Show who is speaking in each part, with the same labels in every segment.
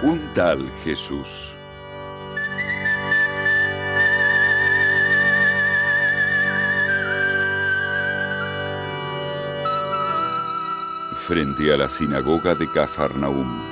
Speaker 1: Un tal Jesús. Frente a la sinagoga de Cafarnaúm.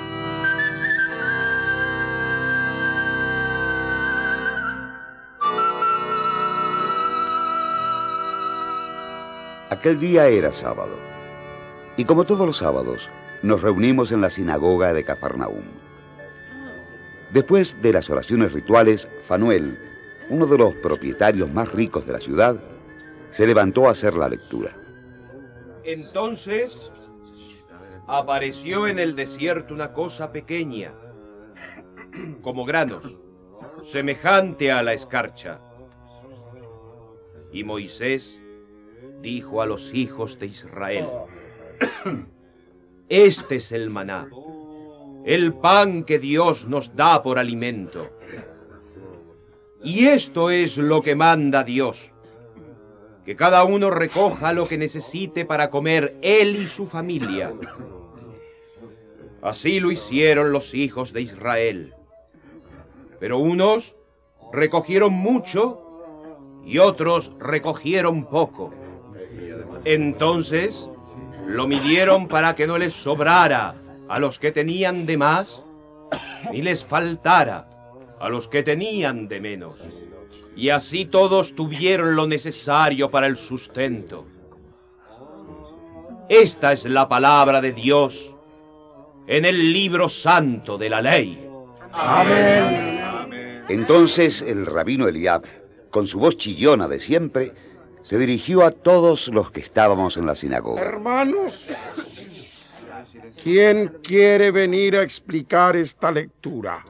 Speaker 2: Aquel día era sábado, y como todos los sábados, nos reunimos en la sinagoga de Cafarnaúm. Después de las oraciones rituales, Fanuel, uno de los propietarios más ricos de la ciudad, se levantó a hacer la lectura.
Speaker 3: Entonces apareció en el desierto una cosa pequeña, como granos, semejante a la escarcha. Y Moisés dijo a los hijos de Israel: Este es el maná, el pan que Dios nos da por alimento. Y esto es lo que manda Dios: que cada uno recoja lo que necesite para comer él y su familia. Así lo hicieron los hijos de Israel. Pero unos recogieron mucho y otros recogieron poco. Entonces lo midieron para que no les sobrara a los que tenían de más, ni les faltara a los que tenían de menos. Y así todos tuvieron lo necesario para el sustento. Esta es la palabra de Dios en el libro santo de la ley.
Speaker 2: Amén. Entonces el rabino Eliab, con su voz chillona de siempre, se dirigió a todos los que estábamos en la sinagoga.
Speaker 4: Hermanos, ¿quién quiere venir a explicar esta lectura?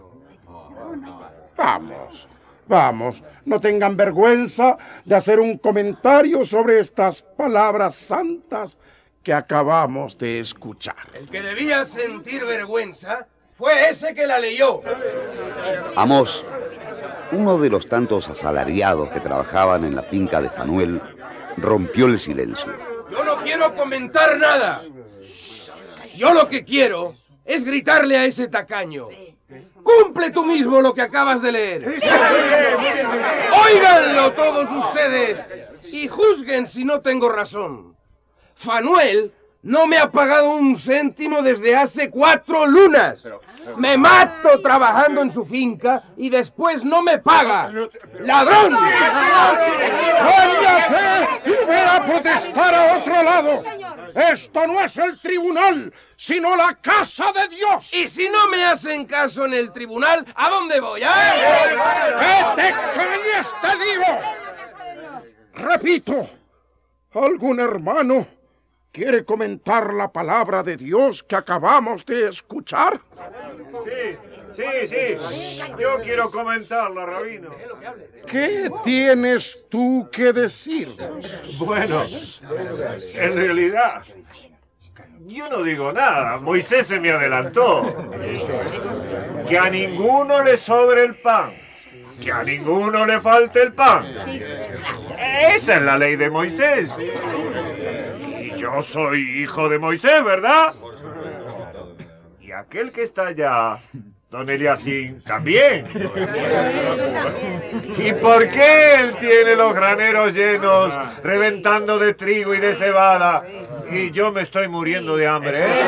Speaker 4: Vamos, no tengan vergüenza de hacer un comentario sobre estas palabras santas que acabamos de escuchar.
Speaker 5: El que debía sentir vergüenza fue ese que la leyó.
Speaker 2: Amós, uno de los tantos asalariados que trabajaban en la finca de Fanuel, rompió el silencio.
Speaker 5: Yo no quiero comentar nada. Yo lo que quiero es gritarle a ese tacaño: cumple tú mismo lo que acabas de leer. Óiganlo todos ustedes y juzguen si no tengo razón. Fanuel no me ha pagado un céntimo desde hace 4 lunas. Me mato trabajando en su finca y después no me paga. ¡Ladrón!
Speaker 4: ¡Cállate y ve a protestar a otro lado! Esto no es el tribunal, sino la casa de Dios.
Speaker 5: Y si no me hacen caso en el tribunal, ¿a dónde voy?
Speaker 4: ¡Que te calles, te digo! Repito, ¿algún hermano quiere comentar la palabra de Dios que acabamos de escuchar?
Speaker 6: Sí. Yo quiero comentarla, rabino.
Speaker 4: ¿Qué tienes tú que decir?
Speaker 6: Bueno, en realidad, yo no digo nada. Moisés se me adelantó. Que a ninguno le sobre el pan. Que a ninguno le falte el pan. Esa es la ley de Moisés. Y yo soy hijo de Moisés, ¿verdad? Y aquel que está allá, don Eliasín, también. ¿Y por qué él tiene los graneros llenos, reventando de trigo y de cebada? Y yo me estoy muriendo de hambre, ¿eh?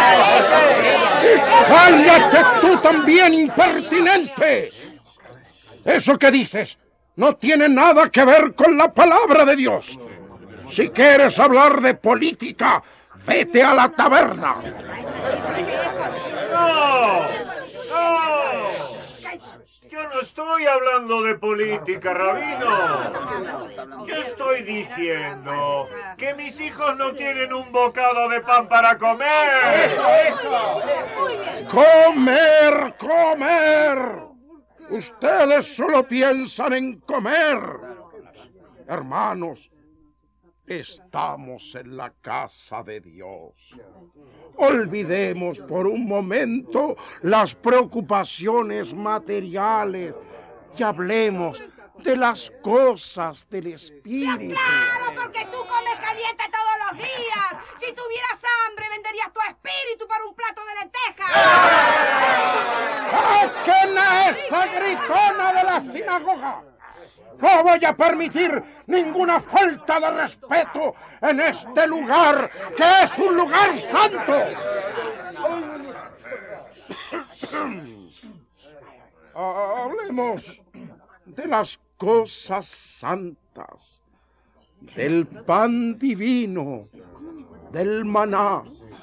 Speaker 4: ¡Cállate tú también, impertinente! Eso que dices no tiene nada que ver con la palabra de Dios. Si quieres hablar de política, vete a la taberna.
Speaker 6: ¡No! Yo no estoy hablando de política, rabino. Yo estoy diciendo que mis hijos no tienen un bocado de pan para comer.
Speaker 4: ¡Comer! Ustedes solo piensan en comer. Hermanos, estamos en la casa de Dios. Olvidemos por un momento las preocupaciones materiales y hablemos de las cosas del espíritu.
Speaker 7: ¡Claro, porque tú comes caliente todos los días! Si tuvieras hambre, venderías tu espíritu por un plato de lentejas.
Speaker 4: sinagoga. No voy a permitir ninguna falta de respeto en este lugar, que es un lugar santo. Hablemos de las cosas santas, del pan divino, del maná.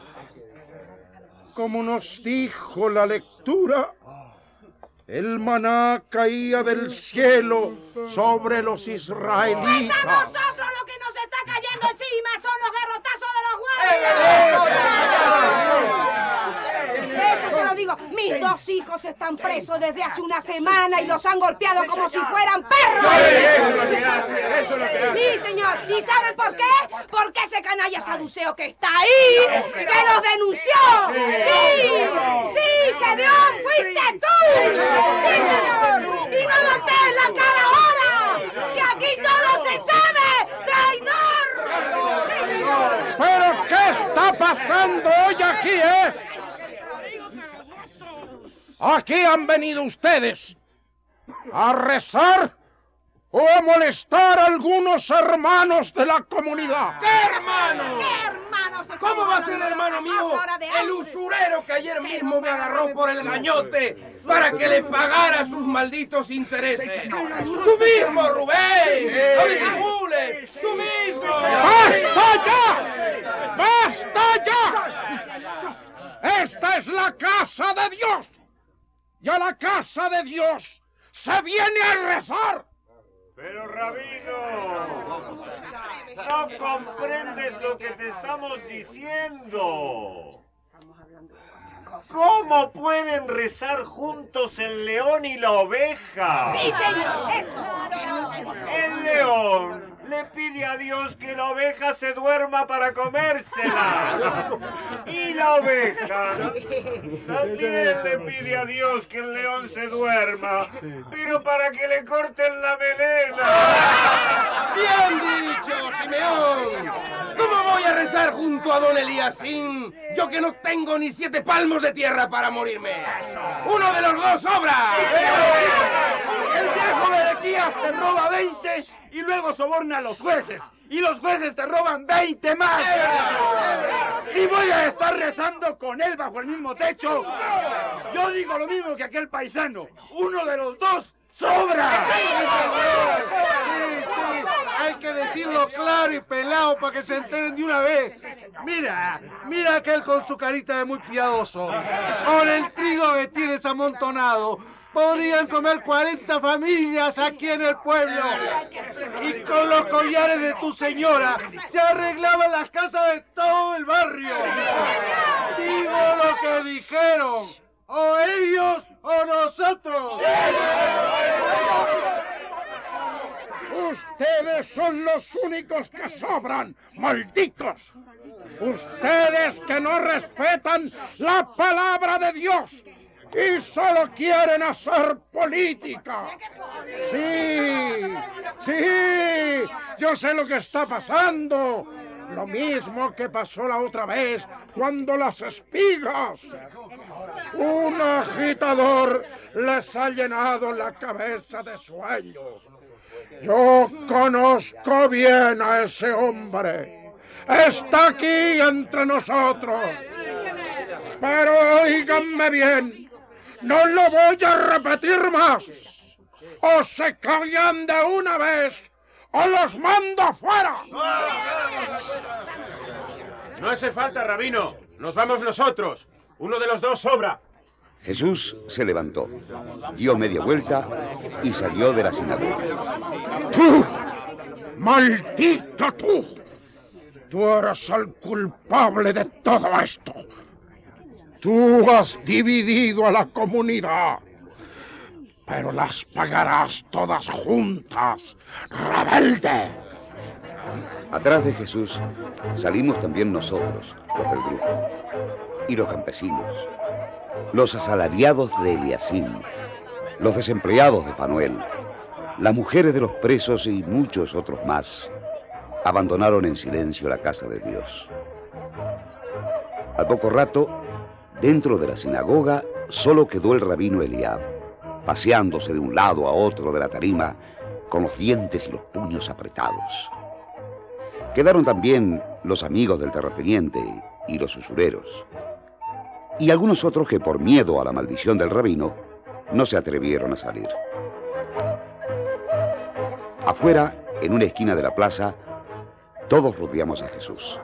Speaker 4: Como nos dijo la lectura, el maná caía del cielo sobre los israelitas.
Speaker 7: ¡Es a nosotros lo que nos está cayendo encima! ¡Son los garrotazos de los guardias! Eso se lo digo. Mis 2 hijos están presos desde hace una semana y los han golpeado como si fueran perros.
Speaker 3: Eso es lo que hace, eso es lo que hace.
Speaker 7: Sí, señor. ¿Y saben por qué? Porque ese canalla saduceo que está ahí, que los denunció. Sí, Gedeón, fuiste tú. Sí, señor. Y no voltees la cara ahora, que aquí todo se sabe, traidor. Sí, señor.
Speaker 4: ¿Pero qué está pasando hoy aquí, Aquí han venido ustedes a rezar o a molestar a algunos hermanos de la comunidad.
Speaker 5: ¿Qué hermano?
Speaker 7: ¿Qué hermano?
Speaker 5: ¿Cómo va a ser hermano mío el usurero que ayer mismo me agarró por el gañote para que le pagara sus malditos intereses? ¡Tú mismo, Rubén! ¡No disimules! ¡Tú mismo!
Speaker 4: ¡Basta ya! ¡Basta ya! Esta es la casa de Dios. Y a la casa de Dios se viene a rezar.
Speaker 6: Pero, rabino, no comprendes lo que te estamos diciendo. ¿Cómo pueden rezar juntos el león y la oveja?
Speaker 7: Sí, señor, eso.
Speaker 6: El león le pide a Dios que la oveja se duerma para comérsela. Y la oveja también le pide a Dios que el león se duerma, pero para que le corten la melena.
Speaker 5: ¡Bien dicho, Simeón! ¿Cómo voy a rezar junto a don Eliasín, yo que no tengo ni 7 palmos de tierra para morirme? ¡Uno de los dos sobra!
Speaker 8: El viejo Berequías te roba 20 y luego soborna a los jueces. Y los jueces te roban 20 más. Y voy a estar rezando con él bajo el mismo techo. Yo digo lo mismo que aquel paisano. Uno de los dos sobra. Sí, hay que decirlo claro y pelado para que se enteren de una vez. Mira aquel con su carita de muy piadoso. Con el trigo que tienes amontonado. Podrían comer 40 familias aquí en el pueblo. Y con los collares de tu señora se arreglaban las casas de todo el barrio. Digo lo que dijeron. O ellos o nosotros.
Speaker 4: Ustedes son los únicos que sobran, malditos. Ustedes que no respetan la palabra de Dios y solo quieren hacer política. Sí, yo sé lo que está pasando. Lo mismo que pasó la otra vez cuando las espigas. Un agitador les ha llenado la cabeza de sueños. Yo conozco bien a ese hombre. Está aquí entre nosotros. Pero óiganme bien, no lo voy a repetir más. O se callan de una vez o los mando afuera.
Speaker 3: No hace falta, rabino. Nos vamos nosotros. Uno de los dos sobra.
Speaker 2: Jesús se levantó, dio media vuelta y salió de la sinagoga.
Speaker 4: ¡Tú! ¡Maldito tú! Tú eres el culpable de todo esto. Tú has dividido a la comunidad, pero las pagarás todas juntas, rebelde.
Speaker 2: Atrás de Jesús salimos también nosotros, los del grupo, y los campesinos, los asalariados de Eliasín, los desempleados de Fanuel, las mujeres de los presos y muchos otros más, abandonaron en silencio la casa de Dios. Al poco rato, dentro de la sinagoga, solo quedó el rabino Eliab, paseándose de un lado a otro de la tarima con los dientes y los puños apretados. Quedaron también los amigos del terrateniente y los usureros, y algunos otros que por miedo a la maldición del rabino no se atrevieron a salir. Afuera, en una esquina de la plaza, todos rodeamos a Jesús.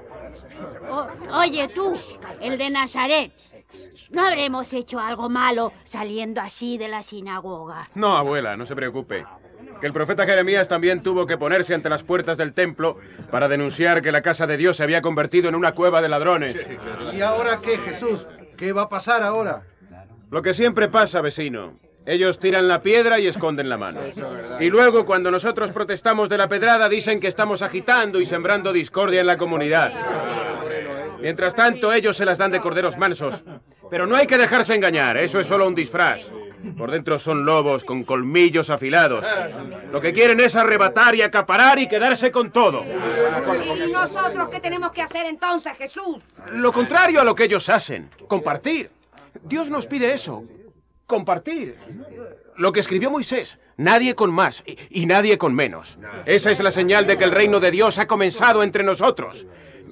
Speaker 9: Oye tú, el de Nazaret, ¿no habremos hecho algo malo saliendo así de la sinagoga?
Speaker 10: No, abuela, no se preocupe. Que el profeta Jeremías también tuvo que ponerse ante las puertas del templo para denunciar que la casa de Dios se había convertido en una cueva de ladrones.
Speaker 8: ¿Y ahora qué, Jesús? ¿Qué va a pasar ahora?
Speaker 10: Lo que siempre pasa, vecino. Ellos tiran la piedra y esconden la mano. Y luego, cuando nosotros protestamos de la pedrada, dicen que estamos agitando y sembrando discordia en la comunidad. Mientras tanto, ellos se las dan de corderos mansos. Pero no hay que dejarse engañar, eso es solo un disfraz. Por dentro son lobos con colmillos afilados. Lo que quieren es arrebatar y acaparar y quedarse con todo.
Speaker 7: ¿Y nosotros qué tenemos que hacer entonces, Jesús?
Speaker 10: Lo contrario a lo que ellos hacen, compartir. Dios nos pide eso, compartir. Lo que escribió Moisés, nadie con más y nadie con menos. Esa es la señal de que el reino de Dios ha comenzado entre nosotros.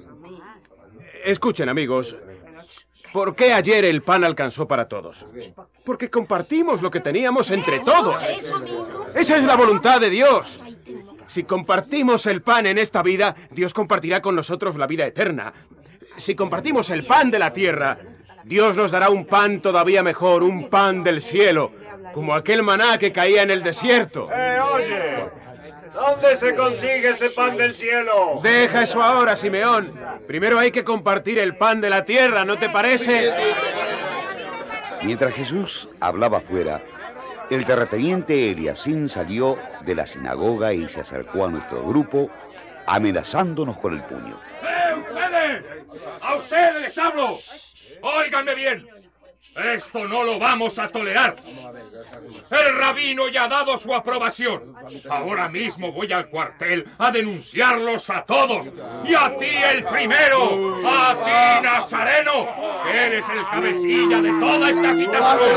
Speaker 10: Escuchen, amigos, ¿por qué ayer el pan alcanzó para todos? Porque compartimos lo que teníamos entre todos. Esa es la voluntad de Dios. Si compartimos el pan en esta vida, Dios compartirá con nosotros la vida eterna. Si compartimos el pan de la tierra, Dios nos dará un pan todavía mejor, un pan del cielo, como aquel maná que caía en el desierto.
Speaker 6: Oye, ¿dónde se consigue ese pan del cielo?
Speaker 10: Deja eso ahora, Simeón. Primero hay que compartir el pan de la tierra, ¿no te parece?
Speaker 2: Mientras Jesús hablaba afuera, el terrateniente Eliasín salió de la sinagoga y se acercó a nuestro grupo, amenazándonos con el puño.
Speaker 11: ¡Ustedes! ¡A ustedes les hablo! ¡Óiganme bien! Esto no lo vamos a tolerar. El rabino ya ha dado su aprobación. Ahora mismo voy al cuartel a denunciarlos a todos. Y a ti el primero. A ti, Nazareno. Que eres el cabecilla de toda esta agitación.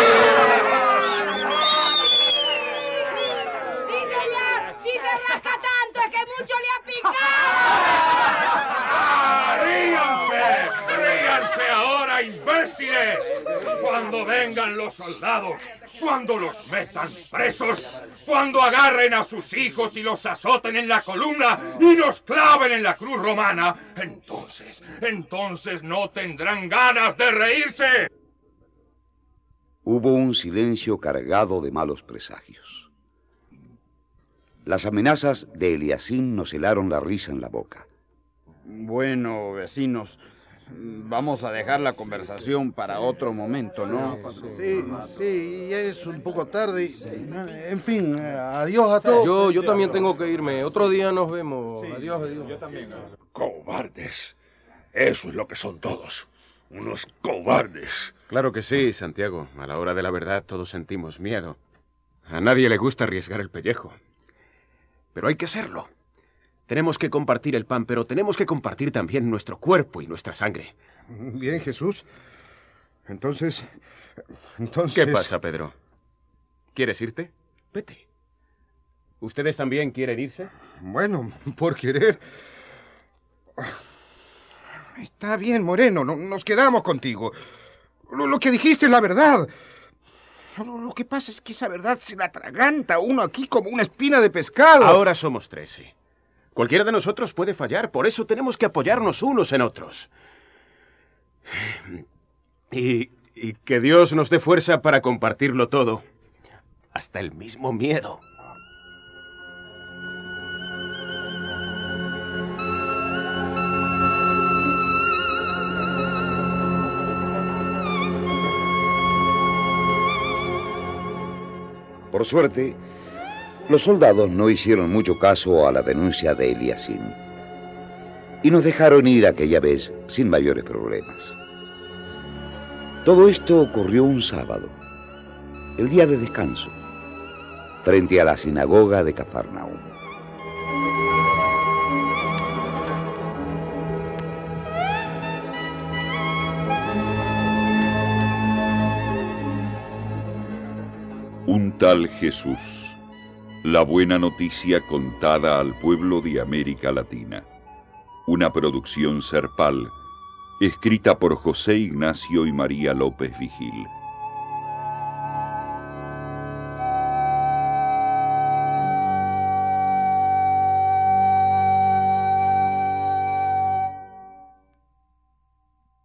Speaker 7: ¡Sí, señor! ¡Sí se rasca tanto! ¡Es que mucho le ha picado!
Speaker 11: ¡Ríanse! ¡Ríanse ahora, imbéciles! Cuando vengan los soldados, cuando los metan presos, cuando agarren a sus hijos y los azoten en la columna y los claven en la cruz romana, entonces no tendrán ganas de reírse.
Speaker 2: Hubo un silencio cargado de malos presagios. Las amenazas de Eliasín nos helaron la risa en la boca.
Speaker 12: Bueno, vecinos, vamos a dejar la conversación para otro momento, ¿no?
Speaker 8: Sí, ya es un poco tarde. En fin, adiós a todos.
Speaker 3: Yo también tengo que irme. Otro día nos vemos. Sí, adiós.
Speaker 11: Yo también. Cobardes. Eso es lo que son todos. Unos cobardes.
Speaker 10: Claro que sí, Santiago. A la hora de la verdad todos sentimos miedo. A nadie le gusta arriesgar el pellejo. Pero hay que hacerlo. Tenemos que compartir el pan, pero tenemos que compartir también nuestro cuerpo y nuestra sangre.
Speaker 4: Bien, Jesús. Entonces...
Speaker 10: ¿Qué pasa, Pedro? ¿Quieres irte? Vete. ¿Ustedes también quieren irse?
Speaker 4: Bueno, por querer... Está bien, Moreno, nos quedamos contigo. Lo que dijiste es la verdad. Lo que pasa es que esa verdad se la atraganta a uno aquí como una espina de pescado.
Speaker 10: Ahora somos 13. Cualquiera de nosotros puede fallar, por eso tenemos que apoyarnos unos en otros. Y que Dios nos dé fuerza para compartirlo todo, hasta el mismo miedo.
Speaker 2: Por suerte, los soldados no hicieron mucho caso a la denuncia de Eliasín y nos dejaron ir aquella vez sin mayores problemas. Todo esto ocurrió un sábado, el día de descanso, frente a la sinagoga de Cafarnaúm.
Speaker 1: Un tal Jesús. La buena noticia contada al pueblo de América Latina. Una producción Serpal, escrita por José Ignacio y María López Vigil.